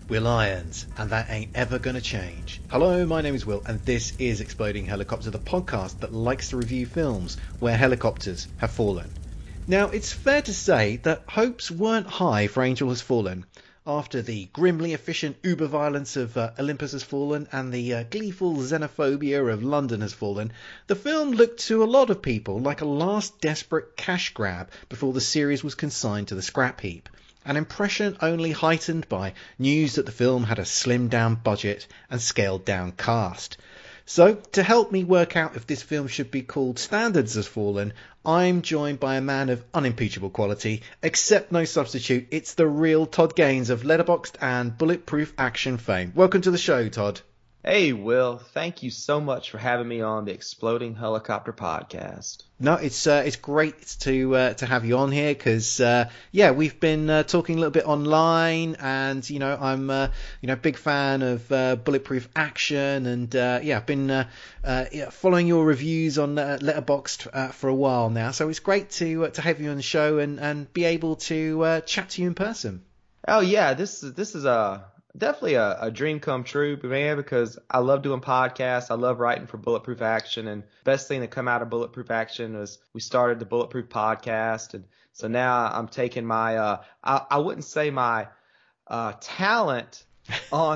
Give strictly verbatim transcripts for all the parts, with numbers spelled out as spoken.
We're lions, and that ain't ever gonna change. Hello, my name is Will, and this is Exploding Helicopter, the podcast that likes to review films where helicopters have fallen. Now, it's fair to say that hopes weren't high for Angel Has Fallen. After the grimly efficient uber-violence of uh, Olympus Has Fallen and the uh, gleeful xenophobia of London Has Fallen, the film looked to a lot of people like a last desperate cash grab before the series was consigned to the scrap heap. An impression only heightened by news that the film had a slimmed-down budget and scaled-down cast. So, to help me work out if this film should be called Standards Has Fallen, I'm joined by a man of unimpeachable quality, except no substitute. It's the real Todd Gaines of Letterboxd and Bulletproof Action fame. Welcome to the show, Todd. Hey, Will. Thank you so much for having me on the Exploding Helicopter podcast. No, it's uh, it's great to uh, to have you on here because uh, yeah, we've been uh, talking a little bit online, and you know I'm uh, you know big fan of uh, Bulletproof Action, and uh, yeah, I've been uh, uh, yeah, following your reviews on uh, Letterboxd uh, for a while now. So it's great to uh, to have you on the show and, and be able to uh, chat to you in person. Oh yeah, this is this is a definitely a, a dream come true, man, because I love doing podcasts. I love writing for Bulletproof Action, and best thing that come out of Bulletproof Action was we started the Bulletproof podcast. And so now I'm taking my, uh, I, I wouldn't say my uh, talent on,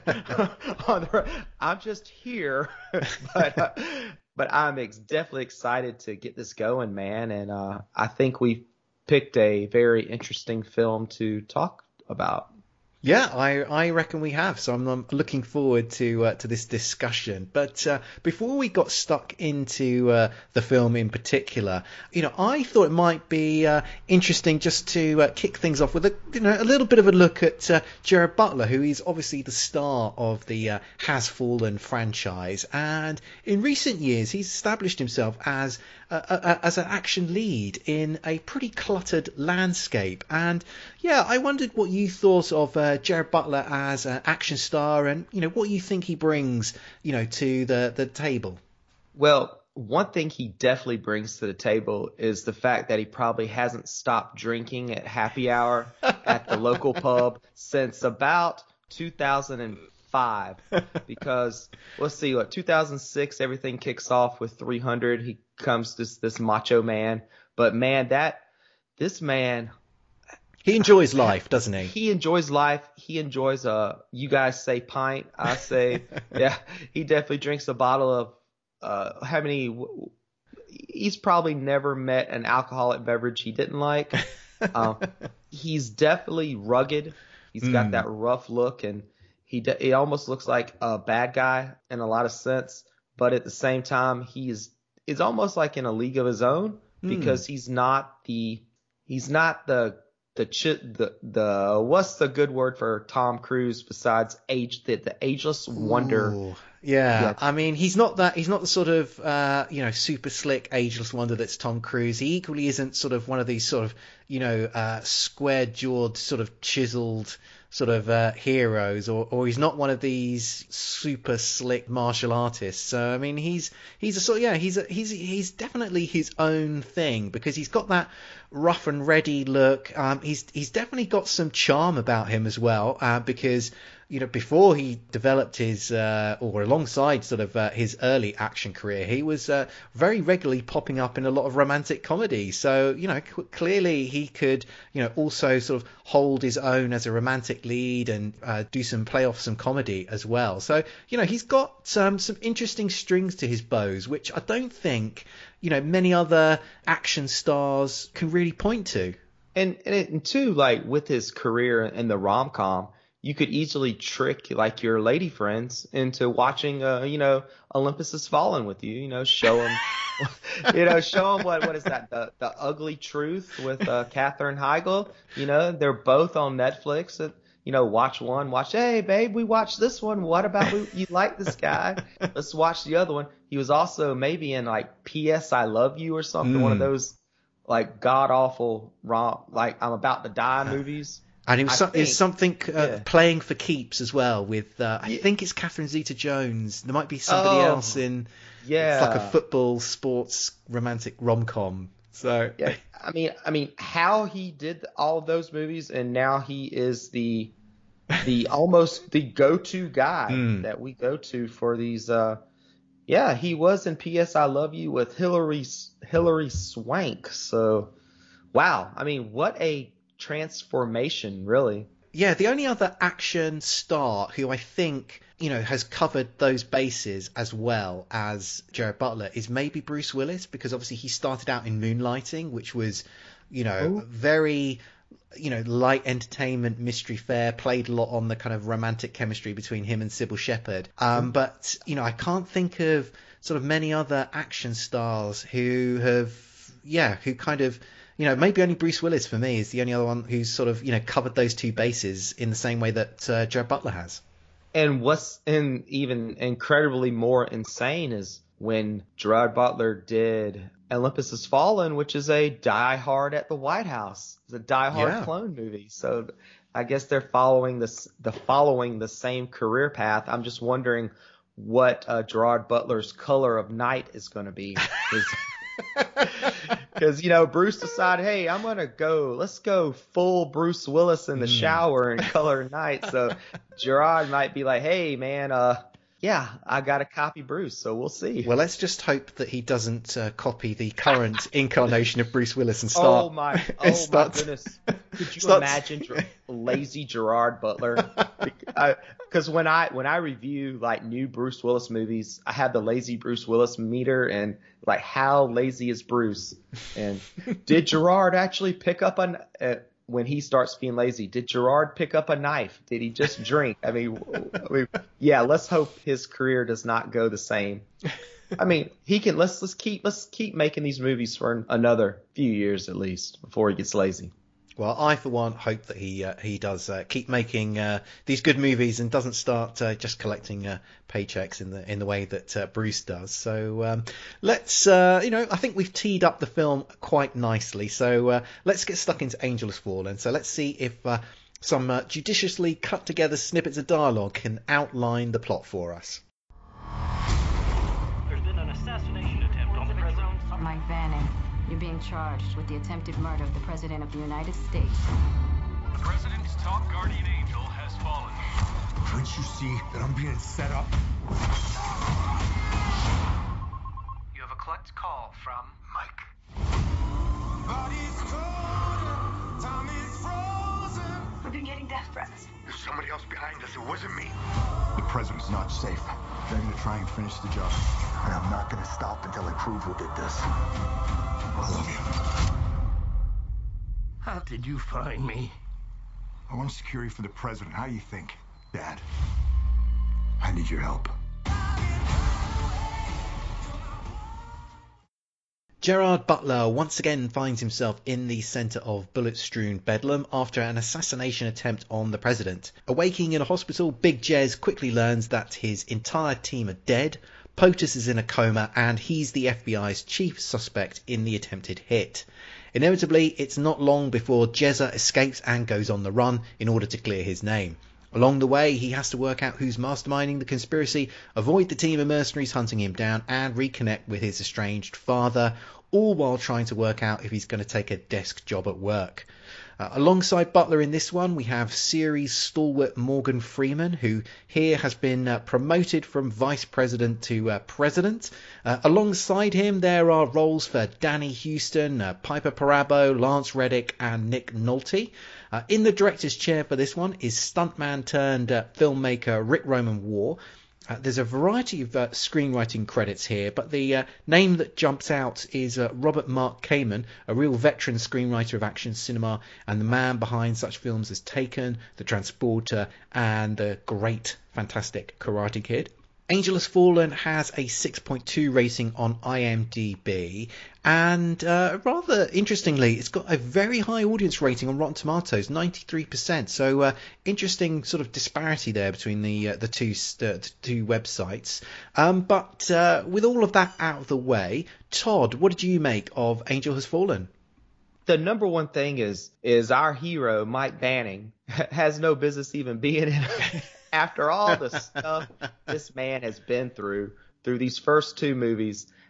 on the, I'm just here, but, uh, but I'm ex- definitely excited to get this going, man. And uh, I think we picked a very interesting film to talk about. Yeah, I, I reckon we have. So I'm, I'm looking forward to uh, to this discussion. But uh, before we got stuck into uh, the film in particular, you know, I thought it might be uh, interesting just to uh, kick things off with a you know a little bit of a look at uh, Gerard Butler, who is obviously the star of the uh, Has Fallen franchise, and in recent years he's established himself as uh, uh, as an action lead in a pretty cluttered landscape. And yeah, I wondered what you thought of uh, Gerard Butler as an action star, and you know what you think he brings, you know, to the the table. Well, one thing he definitely brings to the table is the fact that he probably hasn't stopped drinking at happy hour at the local pub since about two thousand five. Because let's see, what two thousand six, everything kicks off with three hundred. He comes this this macho man, but man, that this man. He enjoys life, doesn't he? He enjoys life. He enjoys a, you guys say pint, I say, yeah, he definitely drinks a bottle of, uh, how many, he's probably never met an alcoholic beverage he didn't like. Um, he's definitely rugged. He's mm. got that rough look, and he, de- he almost looks like a bad guy in a lot of sense. But at the same time, he's, is almost like in a league of his own because mm. he's not the, he's not the, The, ch- the the what's the good word for Tom Cruise besides age the, the ageless wonder? Ooh, yeah. yeah, I mean he's not that he's not the sort of uh, you know super slick ageless wonder that's Tom Cruise. He equally isn't sort of one of these sort of you know uh, square jawed sort of chiseled sort of uh, heroes, or or he's not one of these super slick martial artists. So I mean he's he's a sort of, yeah he's a, he's he's definitely his own thing because he's got that rough and ready look. Um, he's he's definitely got some charm about him as well, uh, because you know before he developed his uh, or alongside sort of uh, his early action career, he was uh, very regularly popping up in a lot of romantic comedies. So you know c- clearly he could you know also sort of hold his own as a romantic lead and uh, do some play off some comedy as well. So you know he's got um, some interesting strings to his bows, which I don't think you know many other action stars can really point to. And and, it, and too, like with his career in the rom-com, you could easily trick like your lady friends into watching, uh, you know, Olympus Has Fallen with you. You know, show them, you know, show them what what is that? The the Ugly Truth with uh, Katherine Heigl. You know, they're both on Netflix. And, you know, watch one, watch. Hey, babe, we watched this one. What about we, you like this guy? Let's watch the other one. He was also maybe in like P S I Love You or something. Mm. One of those like god awful rom like I'm about to die movies. And it was some, think, something uh, yeah. Playing for Keeps as well with, uh, I yeah. think it's Catherine Zeta-Jones. There might be somebody oh, else in. Yeah. It's like a football, sports, romantic rom-com. So yeah, I mean, I mean, how he did all of those movies, and now he is the the almost the go-to guy Mm. that we go to for these. Uh, yeah, he was in P S I Love You with Hillary Hillary Swank. So, wow. I mean, what a transformation, really. Yeah, the only other action star who I think, you know, has covered those bases as well as Gerard Butler is maybe Bruce Willis, because obviously he started out in Moonlighting, which was, you know, Oh. very, you know, light entertainment mystery fare, played a lot on the kind of romantic chemistry between him and Sybil Shepherd. Um, but, you know, I can't think of sort of many other action stars who have, yeah, who kind of, you know, maybe only Bruce Willis for me is the only other one who's sort of, you know, covered those two bases in the same way that uh, Gerard Butler has. And what's in even incredibly more insane is when Gerard Butler did Olympus Has Fallen, which is a Die Hard at the White House. It's a Die Hard Yeah. clone movie. So I guess they're following this, the following the same career path. I'm just wondering what uh, Gerard Butler's color of night is going to be. Because, you know, Bruce decided, hey, I'm going to go, let's go full Bruce Willis in the Mm. shower and color night. So Gerard might be like, hey, man, uh, yeah, I got to copy Bruce. So we'll see. Well, let's just hope that he doesn't uh, copy the current incarnation of Bruce Willis and start. oh, my, oh, and my start- goodness. Could you start- imagine Ger- lazy Gerard Butler? Because when I when I review like new Bruce Willis movies, I have the lazy Bruce Willis meter and like how lazy is Bruce? And did Gerard actually pick up a uh, when he starts being lazy? Did Gerard pick up a knife? Did he just drink? I mean, I mean, yeah. Let's hope his career does not go the same. I mean, he can. Let's let's keep let's keep making these movies for another few years at least before he gets lazy. Well, I, for one, hope that he uh, he does uh, keep making uh, these good movies and doesn't start uh, just collecting uh, paychecks in the in the way that uh, Bruce does. So um, let's, uh, you know, I think we've teed up the film quite nicely. So uh, let's get stuck into Angel Has Fallen. So let's see if uh, some uh, judiciously cut together snippets of dialogue can outline the plot for us. There's been an assassination attempt on the president. Mike Bannon, you're being charged with the attempted murder of the President of the United States. The president's top guardian angel has fallen. Can't you see that I'm being set up? You have a collect call from Mike. Body's cold, time is frozen. We've been getting death threats. There's somebody else behind us. It wasn't me. The president's not safe. They're gonna try and finish the job. And I'm not gonna stop until I prove who did this. I love you. How did you find me? I want security for the president. How do you think, Dad? I need your help. Gerard Butler once again finds himself in the centre of bullet-strewn bedlam after an assassination attempt on the president. Awaking in a hospital, Big Jez quickly learns that his entire team are dead, POTUS is in a coma, and he's the F B I's chief suspect in the attempted hit. Inevitably, it's not long before Jezza escapes and goes on the run in order to clear his name. Along the way, he has to work out who's masterminding the conspiracy, avoid the team of mercenaries hunting him down, and reconnect with his estranged father, all while trying to work out if he's going to take a desk job at work. Uh, alongside Butler in this one, we have series stalwart Morgan Freeman, who here has been uh, promoted from vice president to uh, president. Uh, alongside him, there are roles for Danny Huston, uh, Piper Perabo, Lance Reddick, and Nick Nolte. Uh, in the director's chair for this one is stuntman turned uh, filmmaker Rick Roman Waugh. Uh, there's a variety of uh, screenwriting credits here, but the uh, name that jumps out is uh, Robert Mark Kamen, a real veteran screenwriter of action cinema and the man behind such films as Taken, The Transporter, and the great, fantastic Karate Kid. Angel Has Fallen has a six point two rating on I M D B, and uh, rather interestingly, it's got a very high audience rating on Rotten Tomatoes, ninety-three percent. So uh, interesting sort of disparity there between the uh, the two uh, the two websites. Um, but uh, with all of that out of the way, Todd, what did you make of Angel Has Fallen? The number one thing is is our hero Mike Banning has no business even being in it. After all the stuff this man has been through through these first two movies,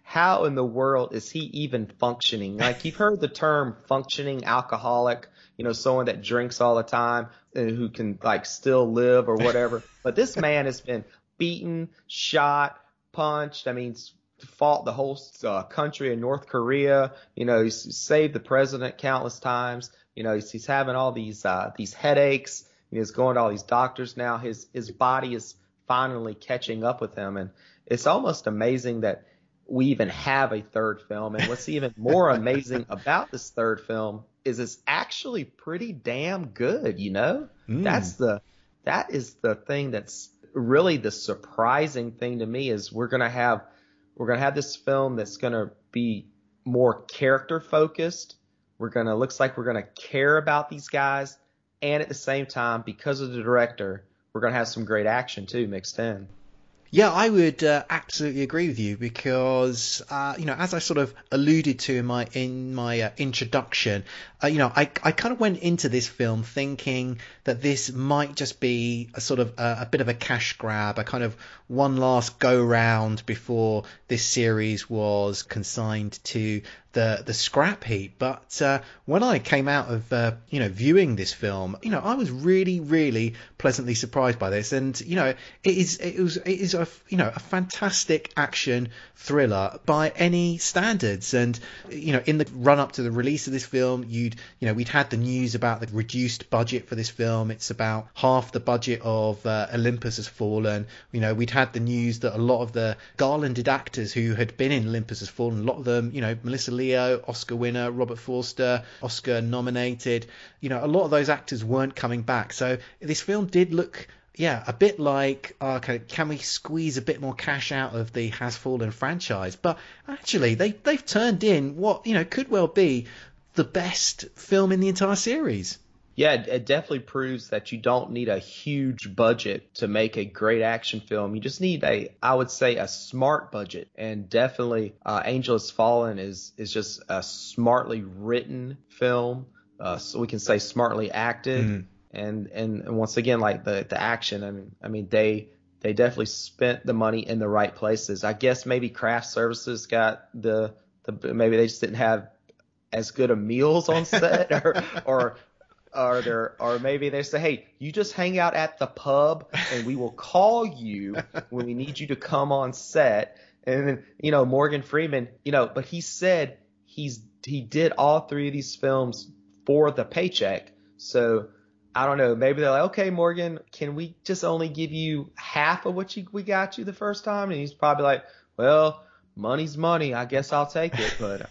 how in the world is he even functioning? Like, you've heard the term functioning alcoholic, you know, someone that drinks all the time and who can like still live or whatever. But this man has been beaten, shot, punched. I mean, fought the whole uh, country in North Korea. You know, he's saved the president countless times. You know, he's, he's having all these uh, these headaches. He's going to all these doctors now. His his body is finally catching up with him, and it's almost amazing that we even have a third film. And what's even more amazing about this third film is it's actually pretty damn good. You know, mm. that's the that is the thing that's really the surprising thing to me is we're gonna have we're gonna have this film that's gonna be more character focused. We're gonna looks like we're gonna care about these guys. And at the same time, because of the director, we're going to have some great action, too, mixed in. Yeah, I would uh, absolutely agree with you because, uh, you know, as I sort of alluded to in my in my uh, introduction, uh, you know, I, I kind of went into this film thinking that this might just be a sort of a, a bit of a cash grab, a kind of one last go round before this series was consigned to the the scrap heap. But uh, when I came out of uh, you know viewing this film, you know, I was really really pleasantly surprised by this, and you know, it is it was it is a you know a fantastic action thriller by any standards. And you know, in the run up to the release of this film, you'd you know we'd had the news about the reduced budget for this film. It's about half the budget of uh, Olympus Has Fallen. You know, we'd had the news that a lot of the garlanded actors who had been in Olympus Has Fallen, a lot of them, you know, Melissa Leo, Oscar winner, Robert Forster, Oscar nominated, you know, a lot of those actors weren't coming back. So this film did look, yeah, a bit like, okay, can we squeeze a bit more cash out of the Has Fallen franchise? But actually, they, they've turned in what, you know, could well be the best film in the entire series. Yeah, it definitely proves that you don't need a huge budget to make a great action film. You just need a, I would say, a smart budget. And definitely, uh, Angel Has Fallen is is just a smartly written film. Uh, so we can say smartly acted. Mm. And, and and once again, like the the action. I mean, I mean they they definitely spent the money in the right places. I guess maybe craft services got the the maybe they just didn't have as good of meals on set or or. Or there, or maybe they say, hey, you just hang out at the pub and we will call you when we need you to come on set. And then, you know, Morgan Freeman, you know, but he said he's he did all three of these films for the paycheck. So I don't know. Maybe they're like, okay, Morgan, can we just only give you half of what you, we got you the first time? And he's probably like, well, money's money. I guess I'll take it. But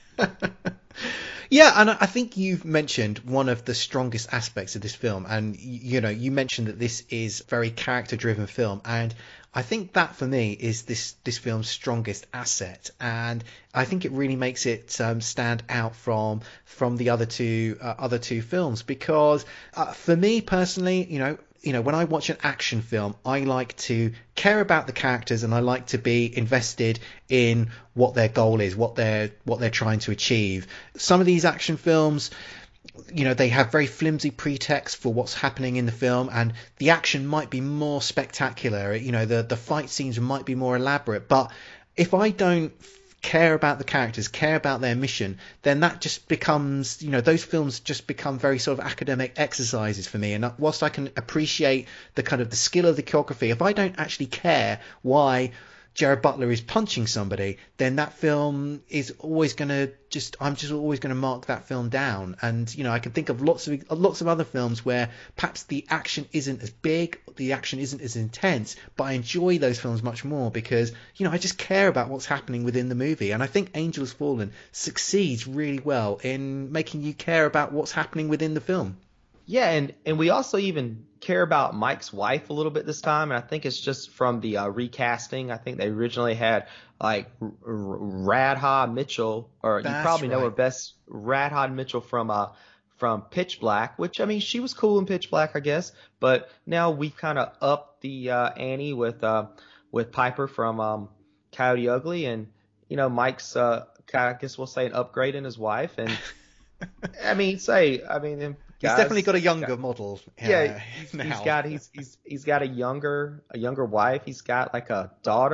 yeah, and I think you've mentioned one of the strongest aspects of this film, and you know, you mentioned that this is a very character-driven film, and I think that for me is this this film's strongest asset, and I think it really makes it um, stand out from from the other two uh, other two films because uh, for me personally, you know. You know, when I watch an action film, I like to care about the characters and I like to be invested in what their goal is, what they're what they're trying to achieve. Some of these action films, you know, they have very flimsy pretext for what's happening in the film, and the action might be more spectacular. You know, the the fight scenes might be more elaborate, but if I don't care about the characters, care about their mission, then that just becomes, you know, those films just become very sort of academic exercises for me. And whilst I can appreciate the kind of the skill of the choreography, if I don't actually care why Jared Butler is punching somebody, then that film is always going to just, I'm just always going to mark that film down. And, you know, I can think of lots of lots of other films where perhaps the action isn't as big, the action isn't as intense, but I enjoy those films much more because, you know, I just care about what's happening within the movie. And I think Angel Has Fallen succeeds really well in making you care about what's happening within the film. Yeah, and, and we also even care about Mike's wife a little bit this time, and I think it's just from the uh, recasting. I think they originally had like R- R- Radha Mitchell, or That's you probably right. know her best, Radha Mitchell from uh from Pitch Black, which I mean she was cool in Pitch Black, I guess, but now we've kind of upped the uh, ante with uh with Piper from um, Coyote Ugly, and you know Mike's uh I guess we'll say an upgrade in his wife, and I mean say I mean. He's Guys, definitely got a younger got, model. Uh, yeah, he's, he's got he's he's he's got a younger a younger wife. He's got like a daughter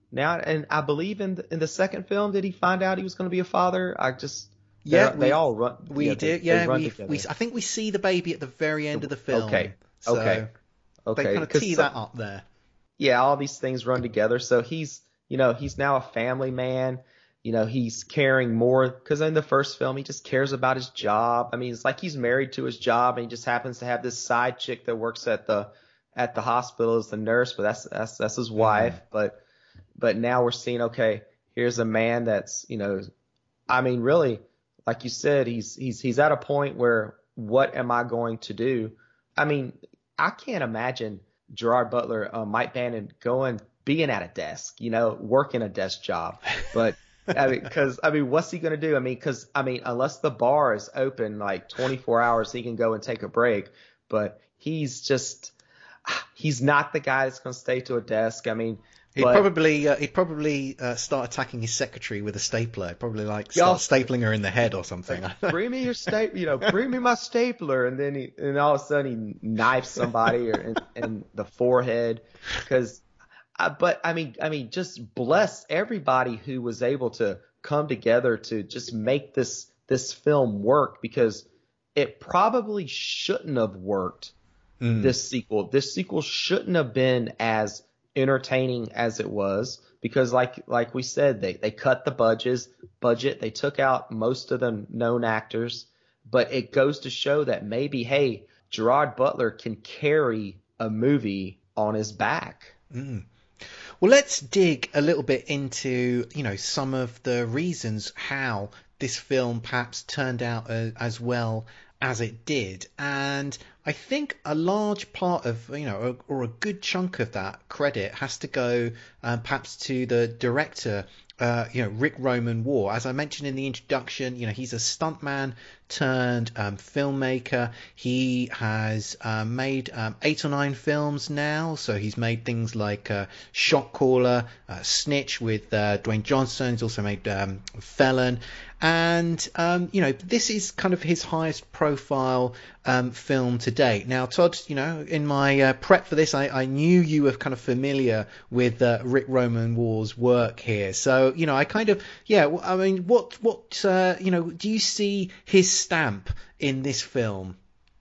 now, and I believe in the, in the second film, did he find out he was going to be a father? I just Yeah, they we, all run. We yeah, do. they, Yeah, they run we together. we I think we see the baby at the very end of the film. Okay. So Okay. Okay. They kind of 'Cause tee so- that up there. yeah, all these things run together. So he's, you know, he's now a family man. You know, he's caring more because in the first film, he just cares about his job. I mean, it's like he's married to his job and he just happens to have this side chick that works at the, at the hospital as the nurse, but that's, that's, that's his wife. Mm. But, but now we're seeing, okay, here's a man that's, you know, I mean, really, like you said, he's, he's, he's at a point where what am I going to do? I mean, I can't imagine Gerard Butler, uh, Mike Bannon going, being at a desk, you know, working a desk job. But I mean, cause I mean, what's he going to do? I mean, cause I mean, unless the bar is open like twenty-four hours, he can go and take a break, but he's just, he's not the guy that's going to stay to a desk. I mean, He'd but, probably uh, he'd probably uh, start attacking his secretary with a stapler. Probably like start stapling her in the head or something. Bring me your stapler, you know, bring me my stapler, and then he, and all of a sudden he knifes somebody or in, in the forehead. Because, uh, but I mean, I mean, just bless everybody who was able to come together to just make this this film work, because it probably shouldn't have worked. Mm. This sequel, this sequel shouldn't have been as entertaining as it was, because like like we said, they they cut the budgets budget they took out most of the known actors, but it goes to show that maybe, hey, Gerard Butler can carry a movie on his back. Mm. Well, let's dig a little bit into, you know, some of the reasons how this film perhaps turned out uh, as well as it did. And I think a large part of, you know, or a good chunk of that credit has to go uh, perhaps to the director, uh, you know, Rick Roman Waugh. As I mentioned in the introduction, you know, he's a stuntman turned um, filmmaker. He has uh, made um, eight or nine films now. So he's made things like uh, Shot Caller, uh, Snitch with uh, Dwayne Johnson. He's also made um, Felon. And, um, you know, this is kind of his highest profile um, film to date. Now, Todd, you know, in my uh, prep for this, I, I knew you were kind of familiar with uh, Rick Roman Waugh's work here. So, you know, I kind of, yeah, I mean, what, what, uh, you know, do you see his stamp in this film?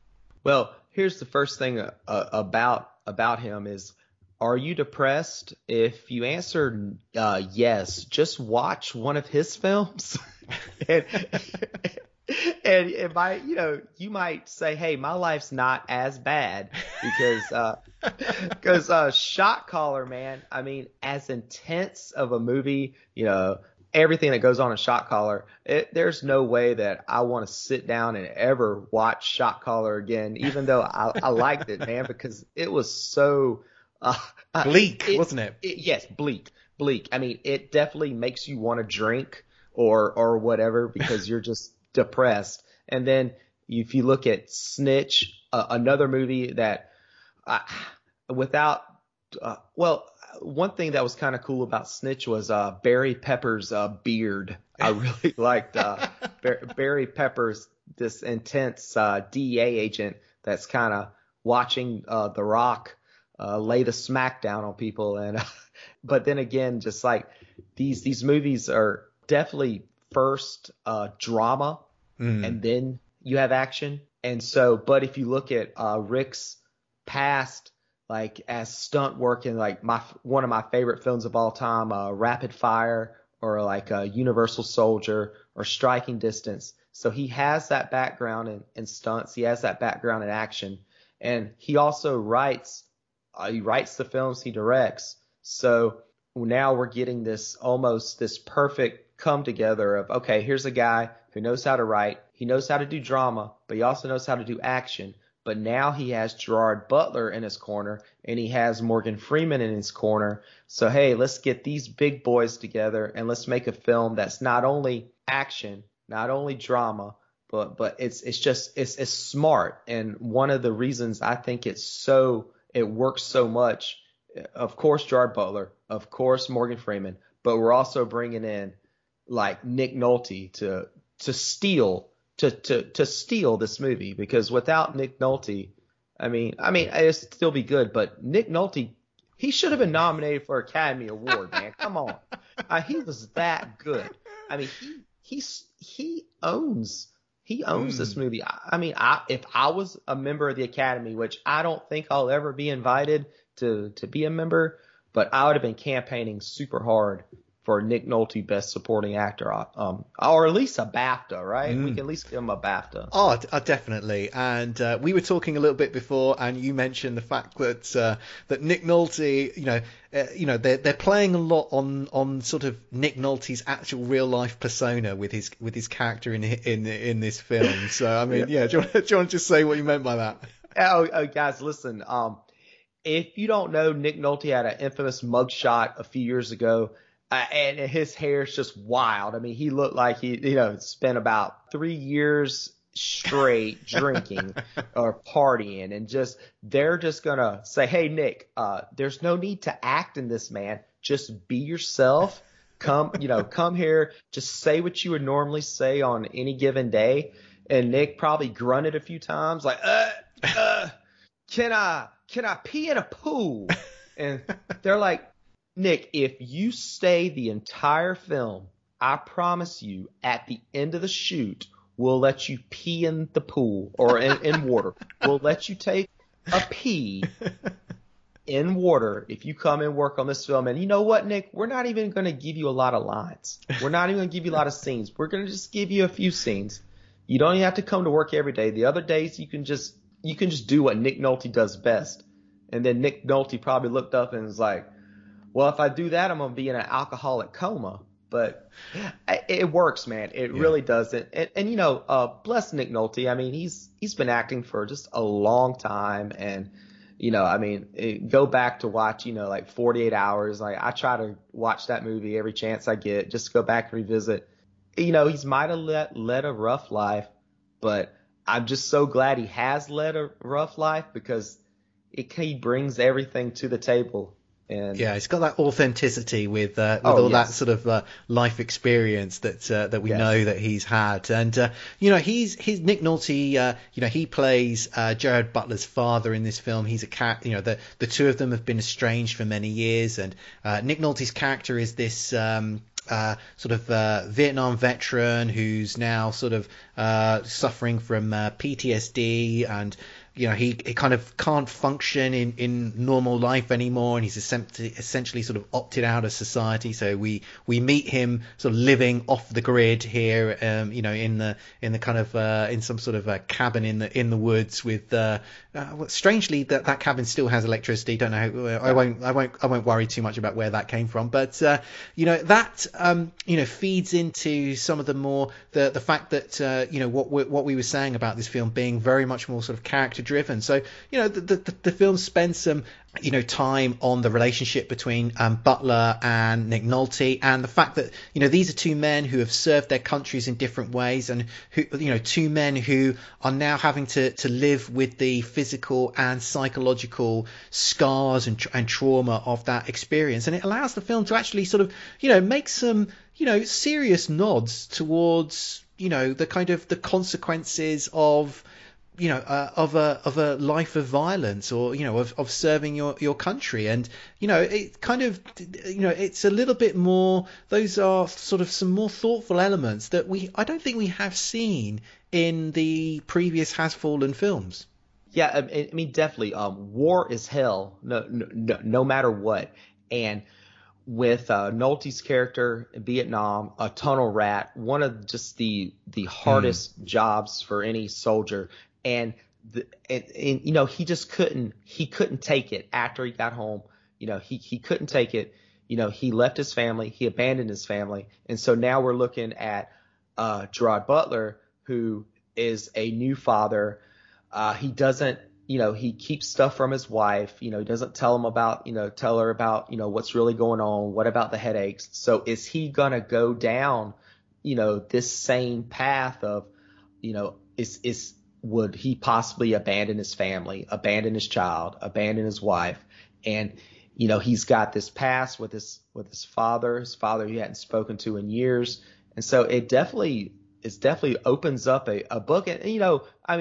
Well, here's the first thing uh, about about him is, are you depressed? If you answer uh, yes, just watch one of his films. and, and it might, you know, you might say, hey, my life's not as bad, because uh, because uh, Shot Caller, man, I mean, as intense of a movie, you know, everything that goes on in Shot Caller, it, there's no way that I want to sit down and ever watch Shot Caller again, even though I, I liked it, man, because it was so uh, bleak, it, wasn't it? it? Yes, bleak, bleak. I mean, it definitely makes you want to drink or or whatever, because you're just depressed. And then if you look at Snitch, uh, another movie that uh, without uh, well. One thing that was kind of cool about Snitch was uh, Barry Pepper's uh, beard. I really liked uh, Bar- Barry Pepper's, this intense uh, D E A agent that's kind of watching uh, The Rock uh, lay the smack down on people. And uh, but then again, just like these these movies are definitely first uh, drama, mm. and then you have action. And so, but if you look at uh, Rick's past, like as stunt work in like my one of my favorite films of all time, uh, Rapid Fire, or like uh, Universal Soldier, or Striking Distance. So he has that background in, in stunts. He has that background in action, and he also writes. Uh, he writes the films he directs. So now we're getting this almost this perfect come together of, okay, here's a guy who knows how to write. He knows how to do drama, but he also knows how to do action. But now he has Gerard Butler in his corner, and he has Morgan Freeman in his corner. So, hey, let's get these big boys together, and let's make a film that's not only action, not only drama, but but it's it's just it's it's smart. And one of the reasons I think it's so it works so much, of course, Gerard Butler, of course, Morgan Freeman, but we're also bringing in like Nick Nolte to to steal. To, to to steal this movie, because without Nick Nolte, I mean, I mean, it'd still be good, but Nick Nolte, he should have been nominated for Academy Award, man. Come on. Uh, he was that good. I mean, he he's he owns he owns mm. this movie. I, I mean, I if I was a member of the Academy, which I don't think I'll ever be invited to to be a member, but I would have been campaigning super hard for Nick Nolte Best Supporting Actor, um, or at least a BAFTA, right? Mm. We can at least give him a BAFTA. Oh, uh, definitely. And uh, we were talking a little bit before, and you mentioned the fact that uh, that Nick Nolte, you know, uh, you know, they're they're playing a lot on on sort of Nick Nolte's actual real life persona with his with his character in in in this film. So I mean, yeah, yeah do, you want, do you want to just say what you meant by that? Oh, oh guys, listen. Um, if you don't know, Nick Nolte had an infamous mugshot a few years ago. Uh, and his hair's just wild. I mean, he looked like he, you know, spent about three years straight drinking or partying, and just they're just gonna say, "Hey, Nick, uh, there's no need to act in this, man. Just be yourself. Come, you know, come here. Just say what you would normally say on any given day." And Nick probably grunted a few times, like, "Uh, uh, can I, can I pee in a pool?" And they're like, Nick, if you stay the entire film, I promise you, at the end of the shoot, we'll let you pee in the pool or in, in water. We'll let you take a pee in water if you come and work on this film. And you know what, Nick? We're not even going to give you a lot of lines. We're not even going to give you a lot of scenes. We're going to just give you a few scenes. You don't even have to come to work every day. The other days, you can just you can just do what Nick Nolte does best. And then Nick Nolte probably looked up and was like, well, if I do that, I'm going to be in an alcoholic coma. But it, it works, man. It yeah. really does. And, and, and you know, uh, bless Nick Nolte. I mean, he's he's been acting for just a long time. And, you know, I mean, it, go back to watch, you know, like forty-eight hours. Like, I try to watch that movie every chance I get, just go back and revisit. You know, he's might have led, led a rough life, but I'm just so glad he has led a rough life, because it, he brings everything to the table. And yeah, it's got that authenticity with uh, with oh, all yes. that sort of uh, life experience that uh, that we yes. know that he's had, and uh, you know he's he's Nick Nolte. Uh, you know he plays uh, Gerard Butler's father in this film. He's a cat. You know the the two of them have been estranged for many years, and uh, Nick Nolte's character is this. Um, Uh, sort of uh, Vietnam veteran who's now sort of uh, suffering from uh, P T S D, and you know he, he kind of can't function in, in normal life anymore, and he's essentially sort of opted out of society. So we, we meet him sort of living off the grid here, um, you know, in the in the kind of uh, in some sort of a cabin in the in the woods with. Uh, uh, well, strangely, that that cabin still has electricity. Don't know. I won't I won't I won't worry too much about where that came from, but uh, you know that um, you know feeds into some of the more the the fact that uh, you know what we, what we were saying about this film being very much more sort of character driven. So you know the the, the film spends some you know time on the relationship between um, Butler and Nick Nolte, and the fact that you know these are two men who have served their countries in different ways, and who you know two men who are now having to to live with the physical and psychological scars and, and trauma of that experience. And it allows the film to actually sort of you know make some you know serious nods towards you know the kind of the consequences of you know, uh, of a of a life of violence, or you know, of, of serving your, your country, and you know, it kind of, you know, it's a little bit more. Those are sort of some more thoughtful elements that we, I don't think we have seen in the previous Has Fallen films. Yeah, I mean, definitely. Um, war is hell, no, no, no matter what, and with uh, Nolte's character in Vietnam, a tunnel rat, one of just the the hardest mm. jobs for any soldier. And, the, and, and, you know, he just couldn't, he couldn't take it after he got home. You know, he, he couldn't take it. You know, he left his family, he abandoned his family. And so now we're looking at, uh, Gerard Butler, who is a new father. Uh, he doesn't, you know, he keeps stuff from his wife. You know, he doesn't tell him about, you know, tell her about, you know, what's really going on. What about the headaches? So is he going to go down, you know, this same path of, you know, is, is, would he possibly abandon his family, abandon his child, abandon his wife? And, you know, he's got this past with his, with his father, his father he hadn't spoken to in years. And so it definitely, it definitely opens up a, a book. And, you know, I mean,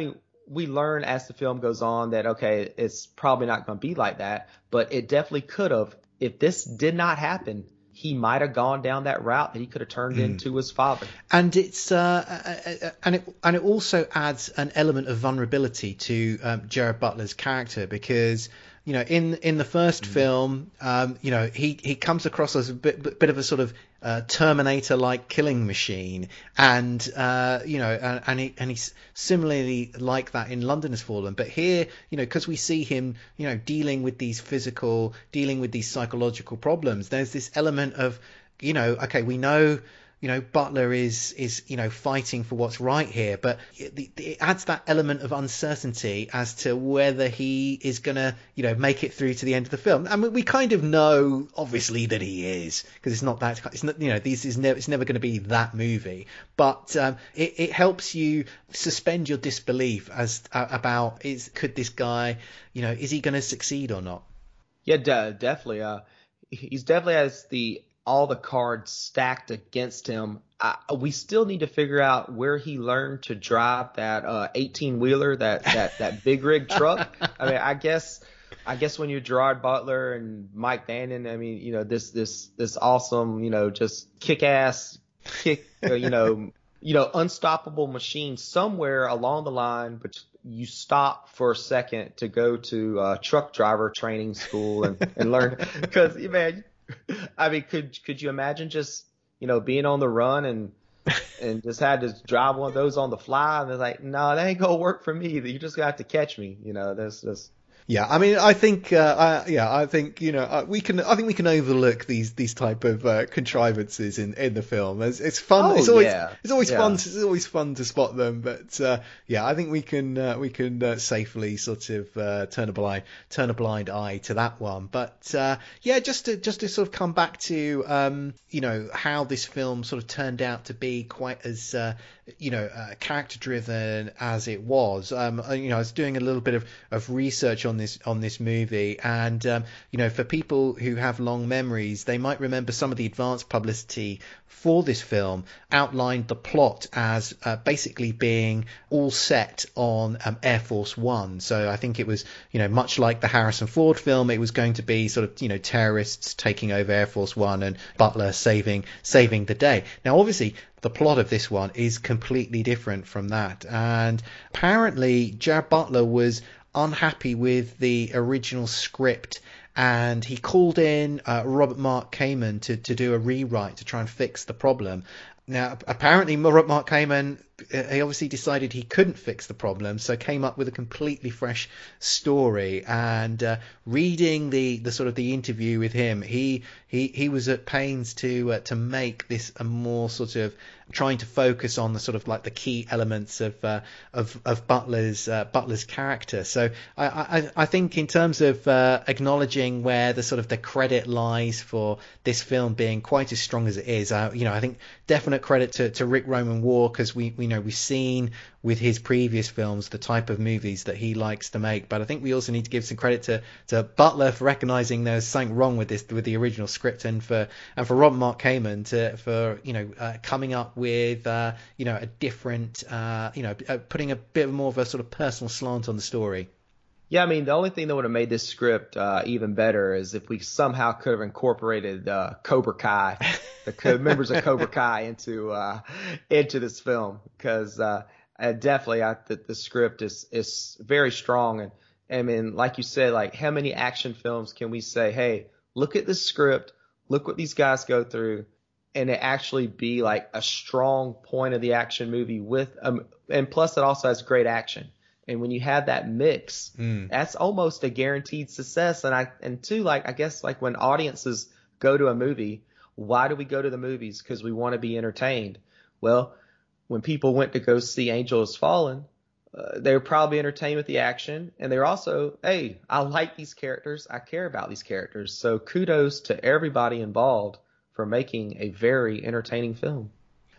we learn as the film goes on that, okay, it's probably not going to be like that, but it definitely could have. If this did not happen, he might have gone down that route that he could have turned mm. into his father. And it's uh, and it and it also adds an element of vulnerability to um, Gerard Butler's character, because you know in in the first mm. film, um, you know he he comes across as a bit bit of a sort of uh, Terminator-like killing machine, and uh, you know and, and he and he's similarly like that in London Has Fallen. But here, you know, because we see him, you know, dealing with these physical, dealing with these psychological problems, there's this element of, you know, okay, we know, you know, Butler is, is, you know, fighting for what's right here, but it, it adds that element of uncertainty as to whether he is going to, you know, make it through to the end of the film. I mean, we kind of know, obviously, that he is, because it's not that, it's not, you know, this is never, it's never going to be that movie, but um, it, it helps you suspend your disbelief as uh, about, is, could this guy, you know, is he going to succeed or not? Yeah, de- definitely. Uh, he's definitely has the, all the cards stacked against him. Uh, we still need to figure out where he learned to drive that uh, eighteen wheeler, that, that, that big rig truck. I mean, I guess, I guess when you're Gerard Butler and Mike Bannon, I mean, you know, this, this, this awesome, you know, just kick ass, kick, uh, you know, you know, unstoppable machine somewhere along the line, but you stop for a second to go to uh, truck driver training school and, and learn, because, man, I mean, could could you imagine just, you know, being on the run and and just had to drive one of those on the fly, and they're like, no, that ain't gonna work for me. You just got to catch me. You know, there's just. Yeah, I mean, I think, uh, I, yeah, I think, you know, uh, we can, I think we can overlook these, these type of uh, contrivances in, in the film. It's, it's fun. Oh, it's always, yeah. it's always yeah. fun. To, it's always fun to spot them. But uh, yeah, I think we can, uh, we can uh, safely sort of uh, turn a blind, turn a blind eye to that one. But uh, yeah, just to, just to sort of come back to, um, you know, how this film sort of turned out to be quite as, uh, you know, uh, character driven as it was. Um, you know, I was doing a little bit of, of research on this on this movie, and um, you know, for people who have long memories, they might remember some of the advanced publicity for this film outlined the plot as uh, basically being all set on um, Air Force One. So I think it was, you know, much like the Harrison Ford film, it was going to be sort of, you know, terrorists taking over Air Force One and Butler saving saving the day. Now, obviously, the plot of this one is completely different from that, and apparently Gerard Butler was unhappy with the original script, and he called in uh, Robert Mark Kamen to, to do a rewrite to try and fix the problem. Now, apparently, Robert Mark Kamen, he obviously decided he couldn't fix the problem, so came up with a completely fresh story. And uh, reading the, the sort of the interview with him, he he, he was at pains to uh, to make this a more sort of trying to focus on the sort of like the key elements of uh, of of Butler's uh, Butler's character. So I, I I think in terms of uh, acknowledging where the sort of the credit lies for this film being quite as strong as it is, uh, you know, I think definite credit to, to Rick Roman Waugh, because we we know we've seen with his previous films the type of movies that he likes to make. But I think we also need to give some credit to, to Butler for recognizing there's something wrong with this with the original script, and for and for Robert Mark Kamen to for you know uh, coming up with uh, you know a different uh, you know uh, putting a bit more of a sort of personal slant on the story. Yeah, I mean, the only thing that would have made this script uh, even better is if we somehow could have incorporated uh, Cobra Kai, the co- members of Cobra Kai into uh, into this film, because uh, definitely I, the, the script is is very strong. And I mean, like you said, like how many action films can we say, hey, look at this script, look what these guys go through, and it actually be like a strong point of the action movie with um, and plus it also has great action. And when you have that mix, mm. that's almost a guaranteed success. And I, and two, like, I guess like when audiences go to a movie, why do we go to the movies? Because we want to be entertained. Well, when people went to go see Angel Has Fallen, uh, they were probably entertained with the action. And they're also, hey, I like these characters. I care about these characters. So kudos to everybody involved for making a very entertaining film.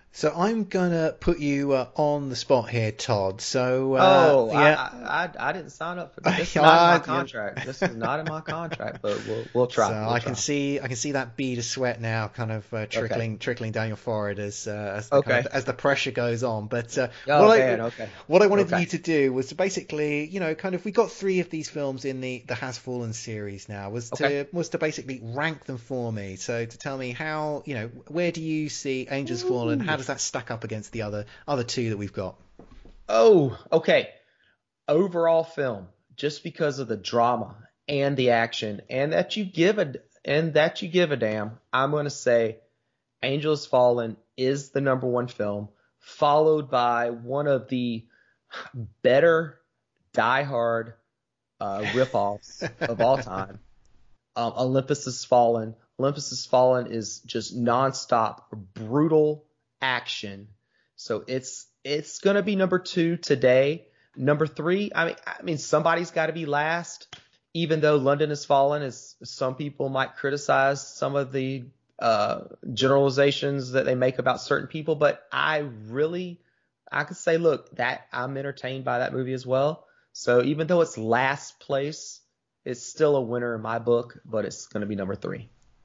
So I'm gonna put you uh, on the spot here, Todd. So uh, Oh, yeah, I, I I didn't sign up for this. This is Uh, not in yeah. my contract. This is not in my contract, but we'll we'll try. so We'll I try. can see I can see that bead of sweat now, kind of uh, trickling trickling down your forehead as uh, as, the, Okay. kind of, as the pressure goes on. But uh, Oh what man, I okay. what I wanted Okay. you to do was to basically, you know, kind of we got three of these films in the the Has Fallen series now. Was to Okay. was to basically rank them for me. So to tell me how, you know, where do you see Angels Fallen? How does that stack up against the other other two that we've got? Oh, okay. Overall film, just because of the drama and the action, and that you give a and that you give a damn, I'm gonna say Angels Fallen is the number one film, followed by one of the better Die Hard uh, ripoffs of all time, um, Olympus Has Fallen. Olympus Has Fallen is just nonstop brutal action. So it's it's gonna be number two today. Number three, I mean, I mean somebody's got to be last. Even though London Has Fallen, is some people might criticize some of the uh, generalizations that they make about certain people, but I really, I could say, look, that I'm entertained by that movie as well. So even though it's last place, it's still a winner in my book, but it's going to be number three.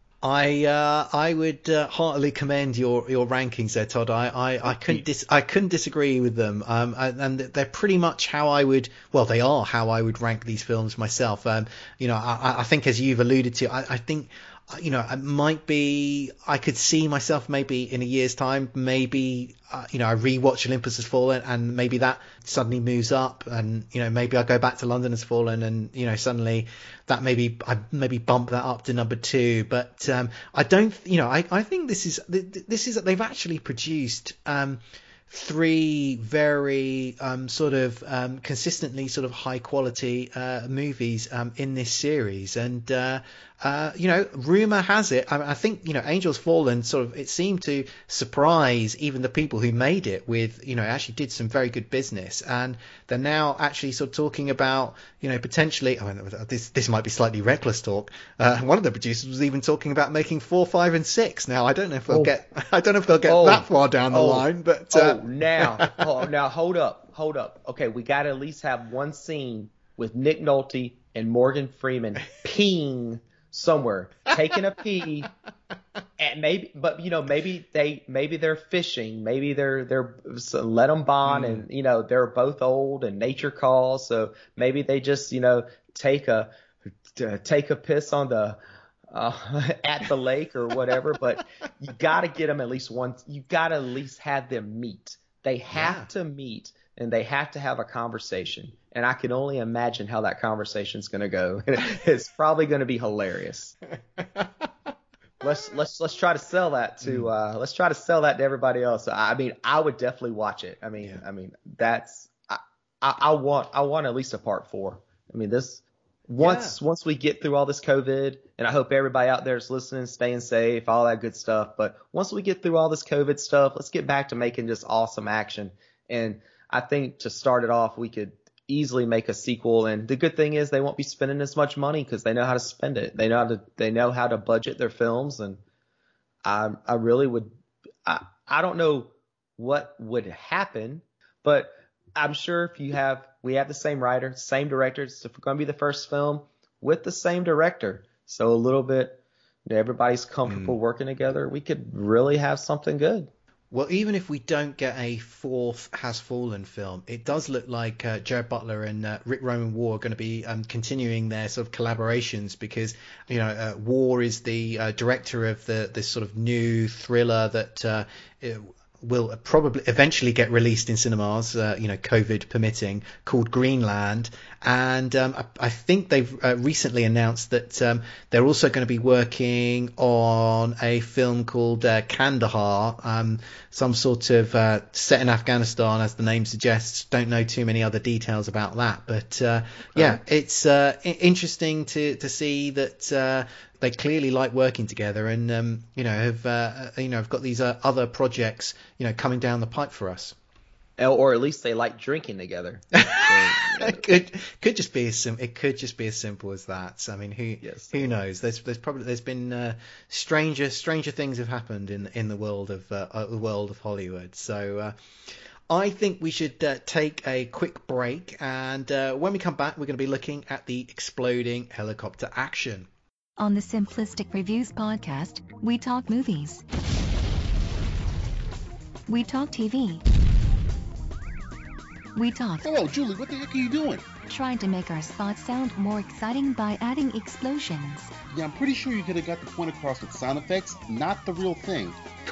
I uh, I would uh, heartily commend your, your rankings there, Todd. I, I, I couldn't dis- I couldn't disagree with them. Um, and and they're pretty much how I would well they are how I would rank these films myself. Um, you know, I, I think as you've alluded to, I, I think you know it might be I could see myself maybe in a year's time, maybe uh, you know I rewatch Olympus Has Fallen and maybe that suddenly moves up, and you know maybe I go back to London Has Fallen and you know suddenly that maybe I maybe bump that up to number two. But um, I don't, you know, I, I think this is this is they've actually produced um, three very um, sort of um, consistently sort of high quality uh, movies um, in this series, and uh, uh, you know, rumor has it. I, I think you know, Angels Fallen sort of it seemed to surprise even the people who made it with you know actually did some very good business, and they're now actually sort of talking about you know potentially. I mean, this this might be slightly reckless talk. Uh, one of the producers was even talking about making four, five, and six. Now I don't know if they'll Oh. get I don't know if they'll get Oh. that far down the Oh. line, but uh, Oh, now, oh, now hold up, hold up. Okay, we got to at least have one scene with Nick Nolte and Morgan Freeman peeing somewhere, taking a pee, and maybe, but you know, maybe they, maybe they're fishing, maybe they're they're so let them bond, and you know they're both old and nature calls, so maybe they just you know take a t- take a piss on the. Uh, at the lake or whatever, but you got to get them at least once. You got to at least have them meet. They have Yeah. to meet and they have to have a conversation. And I can only imagine how that conversation is going to go. It's probably going to be hilarious. Let's let's let's try to sell that to uh, let's try to sell that to everybody else. I mean, I would definitely watch it. I mean, Yeah. I mean that's I, I, I want I want at least a part four. I mean this. Once Yeah. once we get through all this COVID, and I hope everybody out there is listening, staying safe, all that good stuff. But once we get through all this COVID stuff, let's get back to making just awesome action. And I think to start it off, we could easily make a sequel. And the good thing is they won't be spending as much money because they know how to spend it. They know how to they know how to budget their films. And I I really would I I don't know what would happen, but I'm sure if you have we have the same writer, same director. So if we're going to be the first film with the same director, so a little bit, you know, everybody's comfortable working together, we could really have something good. Well, even if we don't get a fourth Has Fallen film, it does look like uh, Jared Butler and uh, Rick Roman War are going to be um, continuing their sort of collaborations because, you know, uh, War is the uh, director of the this sort of new thriller that uh, it, will probably eventually get released in cinemas, uh, you know, COVID permitting, called Greenland. And um, I, I think they've uh, recently announced that um, they're also going to be working on a film called uh, Kandahar, um, some sort of uh, set in Afghanistan, as the name suggests. Don't know too many other details about that. But uh, yeah, it's uh, I- interesting to, to see that uh, they clearly like working together, and um, you know have uh, you know have got these uh, other projects you know coming down the pipe for us. or at least they like drinking together. So, it could could just be as sim- it could just be as simple as that. I mean, who Yes. who knows? There's there's probably there's been uh, stranger stranger things have happened in in the world of uh, uh, the world of Hollywood. So uh, I think we should uh, take a quick break, and uh, when we come back, we're going to be looking at the exploding helicopter action. On the Simplistic Reviews podcast, we talk movies. We talk T V. We talk Hello, Julie, what the heck are you doing? trying to make our spots sound more exciting by adding explosions. Yeah, I'm pretty sure you could have got the point across with sound effects, not the real thing.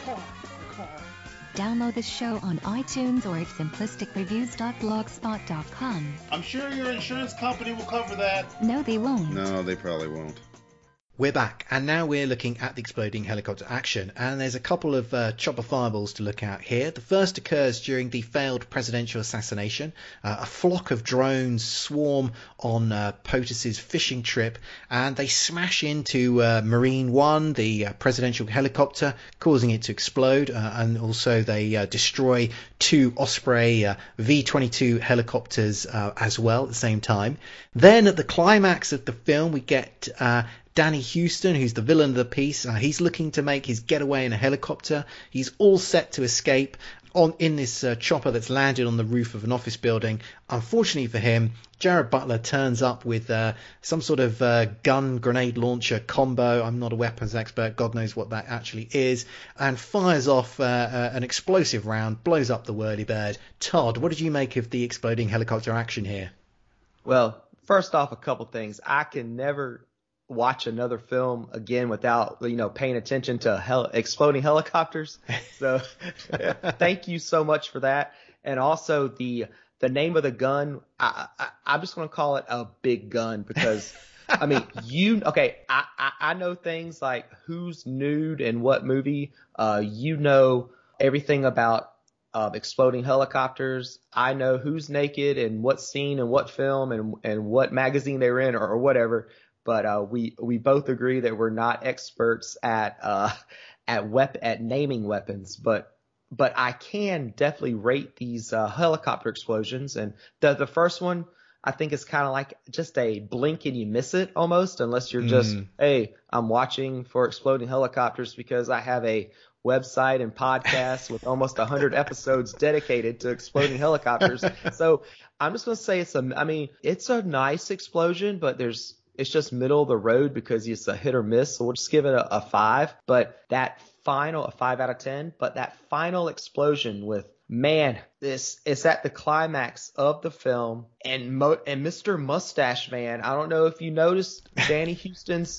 Download the show on iTunes or at simplistic reviews dot blogspot dot com. I'm sure your insurance company will cover that. No, they won't. No, they probably won't. We're back, and now we're looking at the exploding helicopter action, and there's a couple of uh, chopper fireballs to look at here. The first occurs during the failed presidential assassination. Uh, a flock of drones swarm on uh, POTUS's fishing trip, and they smash into uh, Marine One, the uh, presidential helicopter, causing it to explode, uh, and also they uh, destroy two Osprey uh, V twenty-two helicopters uh, as well at the same time. Then at the climax of the film, we get uh, Danny Houston, who's the villain of the piece. Uh, he's looking to make his getaway in a helicopter. He's all set to escape on in this uh, chopper that's landed on the roof of an office building. Unfortunately for him, Jared Butler turns up with uh, some sort of uh, gun grenade launcher combo. I'm not a weapons expert. God knows what that actually is. And fires off uh, uh, an explosive round, blows up the whirlybird. Todd, what did you make of the exploding helicopter action here? Well, first off, a couple things. I can never watch another film again without, you know, paying attention to hel- exploding helicopters. So thank you so much for that. And also the the name of the gun, I, I, I'm just going to call it a big gun because, I mean, you, okay, I, I, I know things like who's nude and what movie. Uh, you know everything about uh, exploding helicopters. I know who's naked and what scene and what film and, and what magazine they're in or, or whatever. But uh, we we both agree that we're not experts at uh, at wep- at naming weapons. But but I can definitely rate these uh, helicopter explosions. And the the first one, I think, is kind of like just a blink and you miss it almost, unless you're just, Mm. hey, I'm watching for exploding helicopters because I have a website and podcast with almost one hundred episodes dedicated to exploding helicopters. So I'm just going to say it's a, I mean, it's a nice explosion, but there's, it's just middle of the road because it's a hit or miss. So we'll just give it a, a five. But that final, a five out of ten, but that final explosion with, man, this is at the climax of the film. And Mo, and Mister Mustache Man, I don't know if you noticed Danny Houston's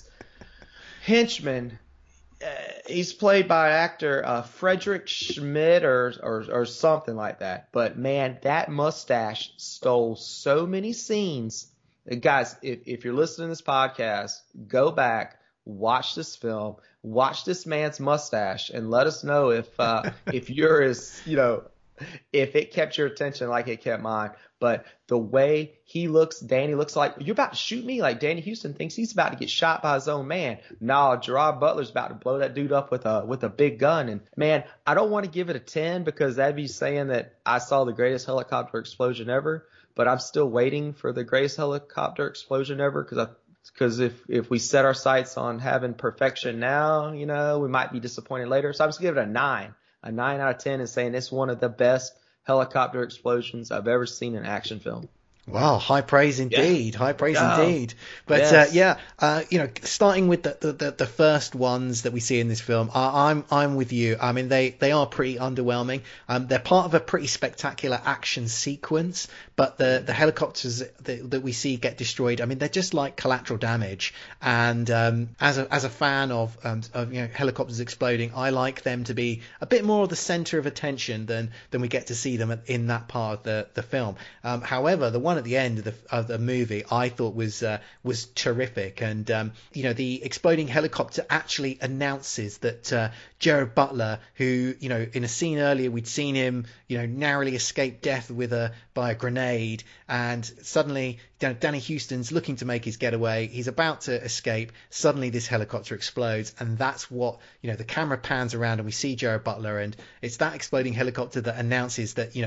henchman. Uh, he's played by actor uh, Frederick Schmidt or, or or something like that. But man, that mustache stole so many scenes. And guys, if, if you're listening to this podcast, go back, watch this film, watch this man's mustache, and let us know if uh, if you're as, you know, if it kept your attention like it kept mine. But the way he looks, Danny looks like, you're about to shoot me? Like Danny Houston thinks he's about to get shot by his own man. No, Gerard Butler's about to blow that dude up with a with a big gun. And man, I don't want to give it a ten because that'd be saying that I saw the greatest helicopter explosion ever. But I'm still waiting for the greatest helicopter explosion ever because because if if we set our sights on having perfection now, you know, we might be disappointed later. So I'm just gonna give it a nine, a nine out of ten, and saying it's one of the best helicopter explosions I've ever seen in an action film. Wow, high praise indeed, yeah. high praise Oh, indeed. But yes. uh, yeah, uh, you know, starting with the, the, the first ones that we see in this film, I, I'm I'm with you. I mean, they, they are pretty underwhelming. Um, they're part of a pretty spectacular action sequence, but the, the helicopters that, that we see get destroyed, I mean, they're just like collateral damage. And um, as a as a fan of um, of you know helicopters exploding, I like them to be a bit more of the center of attention than than we get to see them in that part of the the film. Um, however, the one at the end of the, of the movie I thought was uh, was terrific, and um, you know the exploding helicopter actually announces that uh, Jared Butler, who you know in a scene earlier we'd seen him you know narrowly escape death with a by a grenade, and suddenly Danny Houston's looking to make his getaway, he's about to escape, suddenly this helicopter explodes, and that's what you know the camera pans around and we see Jared Butler, and it's that exploding helicopter that announces that you know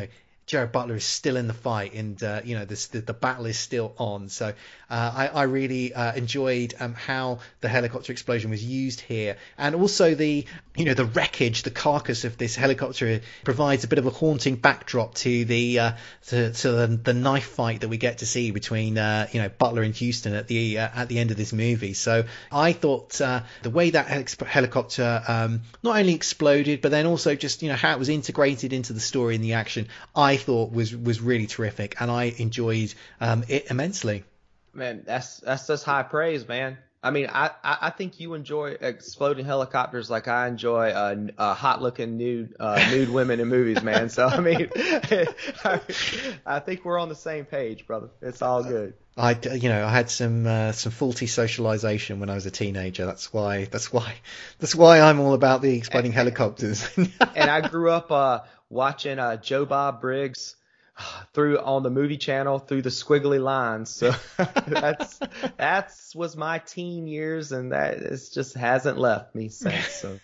Gerard Butler is still in the fight, and uh, you know this, the the battle is still on. So uh, I, I really uh, enjoyed um, how the helicopter explosion was used here, and also the you know the wreckage, the carcass of this helicopter provides a bit of a haunting backdrop to the uh, to, to the, the knife fight that we get to see between uh, you know Butler and Houston at the uh, at the end of this movie. So I thought uh, the way that hel- helicopter um, not only exploded, but then also just you know how it was integrated into the story and the action, I thought was was really terrific, and I enjoyed um, it immensely. Man, that's that's just high praise, man. I mean, I, I, I think you enjoy exploding helicopters like I enjoy uh, uh, hot-looking nude uh, nude women in movies, man. So I mean, I, I think we're on the same page, brother. It's all good. I, you know, I had some uh, some faulty socialization when I was a teenager. That's why. That's why. That's why I'm all about the exploding helicopters. And I grew up uh, watching uh, Joe Bob Briggs through on the movie channel through the squiggly lines. So that's that's was my teen years, and that it just hasn't left me since. So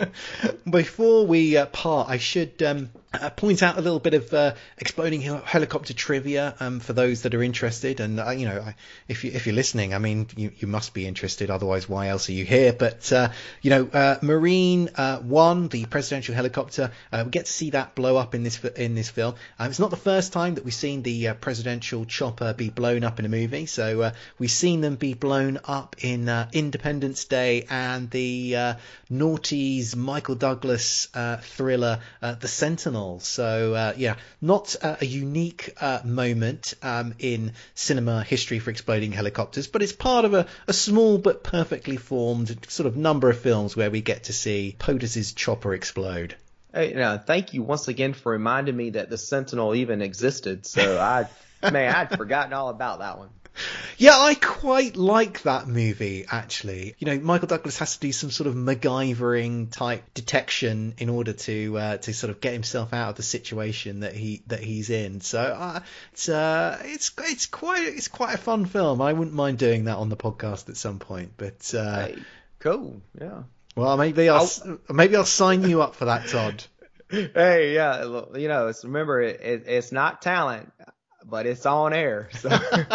before we uh, part, I should um, uh, point out a little bit of uh, exploding hel- helicopter trivia um, for those that are interested. And uh, you know, I, if you if you're listening, I mean, you, you must be interested. Otherwise, why else are you here? But uh, you know, uh, Marine uh, One, the presidential helicopter, uh, we get to see that blow up in this in this film. Um, it's not the first time that we've seen the uh, presidential chopper be blown up in a movie. So uh, we've seen them be blown up in uh, Independence Day and the uh, noughties Michael Douglas uh, thriller uh, The Sentinel. So uh, yeah, not uh, a unique uh, moment um, in cinema history for exploding helicopters, but it's part of a, a small but perfectly formed sort of number of films where we get to see POTUS's chopper explode. Hey, no, thank you once again for reminding me that the Sentinel even existed. So I, man, I'd forgotten all about that one. Yeah, I quite like that movie, actually. You know, Michael Douglas has to do some sort of MacGyvering type detection in order to uh, to sort of get himself out of the situation that he that he's in. So uh, it's uh, it's it's quite it's quite a fun film. I wouldn't mind doing that on the podcast at some point. But uh, hey, cool, yeah. Well, maybe I'll, I'll maybe I'll sign you up for that, Todd. Hey, yeah, you know, it's remember it, it, it's not talent, but it's on air. So.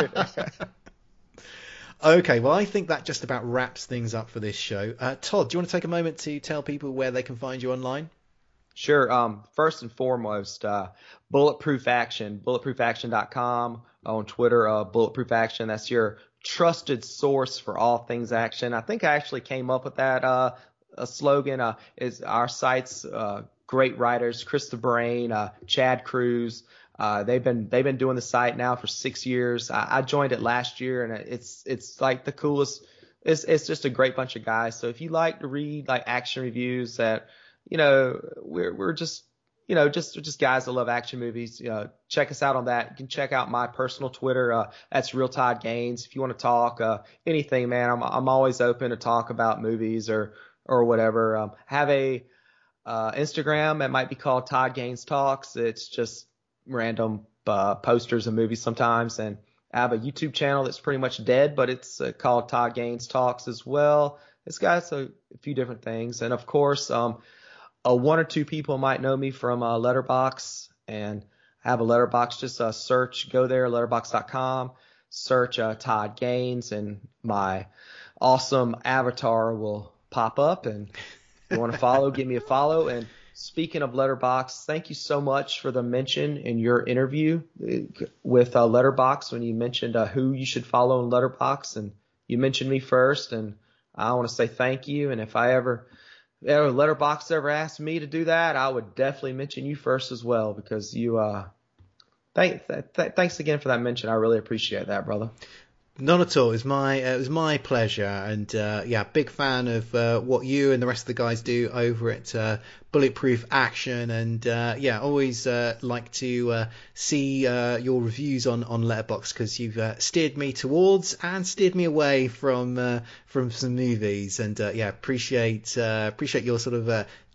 Okay, well, I think that just about wraps things up for this show. Uh, Todd, do you want to take a moment to tell people where they can find you online? Sure. Um, first and foremost, uh, Bulletproof Action, bulletproof action dot com, on Twitter, uh, Bulletproof Action. That's your trusted source for all things action. I think I actually came up with that uh, a slogan. Uh, is our site's uh, great writers, Chris the Brain, uh, Chad Cruz. Uh, they've been they've been doing the site now for six years. I, I joined it last year, and it's it's like the coolest. It's it's just a great bunch of guys. So if you like to read like action reviews, that you know we're we're just you know just just guys that love action movies. Uh, check us out on that. You can check out my personal Twitter. Uh, that's Real Todd Gaines. If you want to talk uh, anything, man, I'm I'm always open to talk about movies or or whatever. Um, have a uh, Instagram. It might be called Todd Gaines Talks. It's just random uh, posters of movies sometimes, and I have a YouTube channel that's pretty much dead, but it's uh, called Todd Gaines Talks as well. It's got a, a few different things, and of course, um, uh, one or two people might know me from uh, Letterboxd, and I have a Letterboxd. Just uh, search, go there, letterboxd dot com, search uh, Todd Gaines, and my awesome avatar will pop up. And if you want to follow, give me a follow. And speaking of Letterboxd, thank you so much for the mention in your interview with uh, Letterboxd when you mentioned uh, who you should follow in Letterboxd, and you mentioned me first, and I want to say thank you. And if I ever, ever Letterboxd ever asked me to do that, I would definitely mention you first as well, because you. Uh, thank, th- th- thanks again for that mention. I really appreciate that, brother. Not at all. It was my uh, it was my pleasure, and uh, yeah, big fan of uh, what you and the rest of the guys do over at uh, Bulletproof Action, and uh, yeah, always uh, like to uh, see uh, your reviews on on Letterboxd, because you've uh, steered me towards and steered me away from uh, from some movies, and uh, yeah, appreciate uh, appreciate your sort of uh,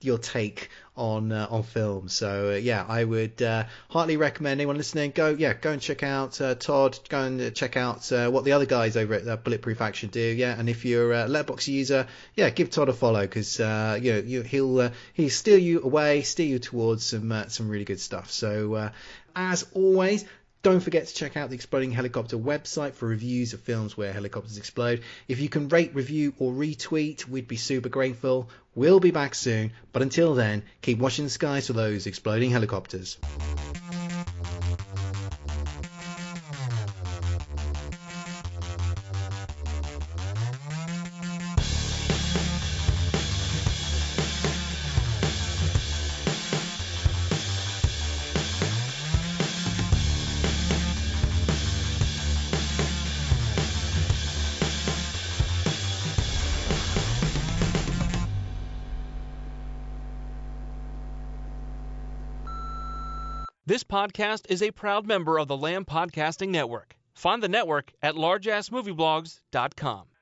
your take on uh, on film. So uh, yeah, I would uh, heartily recommend anyone listening go yeah go and check out uh, Todd. Go and uh, check out uh, what the other guys over at uh, Bulletproof Action do. Yeah, and if you're a Letterboxd user, yeah, give Todd a follow because uh, you know you, he'll uh, he'll steer you away, steer you towards some uh, some really good stuff. So uh, as always, don't forget to check out the Exploding Helicopter website for reviews of films where helicopters explode. If you can rate, review, or retweet, we'd be super grateful. We'll be back soon, but until then, keep watching the skies for those exploding helicopters. This podcast is a proud member of the Lamb Podcasting Network. Find the network at large ass movie blogs dot com.